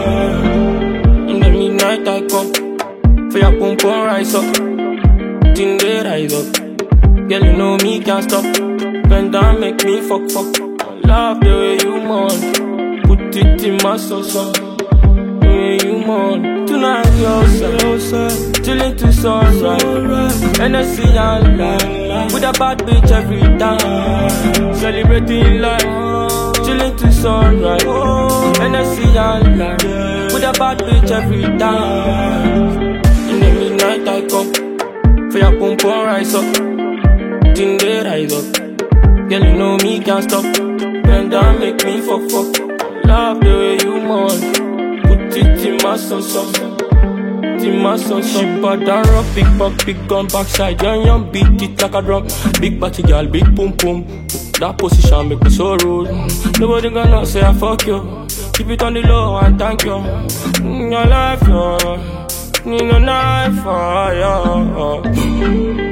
In the midnight I come, for your pum pum rise up. Till they rise up. Girl, you know me can't stop. Bend down, make me fuck. Love the way you moan. Put it in my sauce. The way you moan. Tonight we outside, chillin' to sunrise. Energy and life, with a bad bitch every time. Celebrating life, chillin' to sunrise. Energy and life, with a bad bitch every time. In the midnight I come, for your pum pum rise up. Till they rise up. Girl, you know me can't stop. Bend down, make me fuck. Love the way you moan. Put it in my sauce. In my sauce. She bad and rough, big back, big gun backside. Young, beat it like a drum. Big body girl, big pum pum. That position make me so rude. Nobody gonna say I fuck you. Keep it on the low and thank you. Your life, need no knife for you.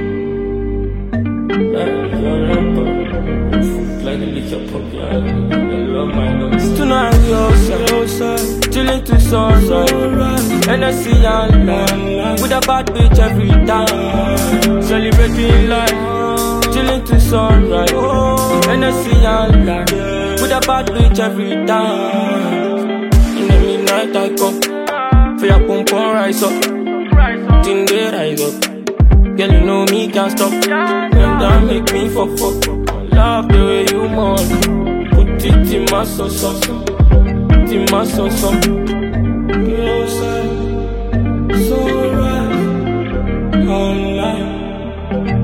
Like a little puppy, I love my nose. Tonight we outside, chillin' to sunrise. Energy and life, with a bad bitch every time. Celebrating life, chillin' to sunrise. Energy and life, with a bad bitch every time. In the midnight I come, for your pum pum rise up. Till they rise up. Girl, you know me can't stop. Bend down, make me fuck. Love the way you moan. Put it in my sauce. In my sauce. Closer, so right, online.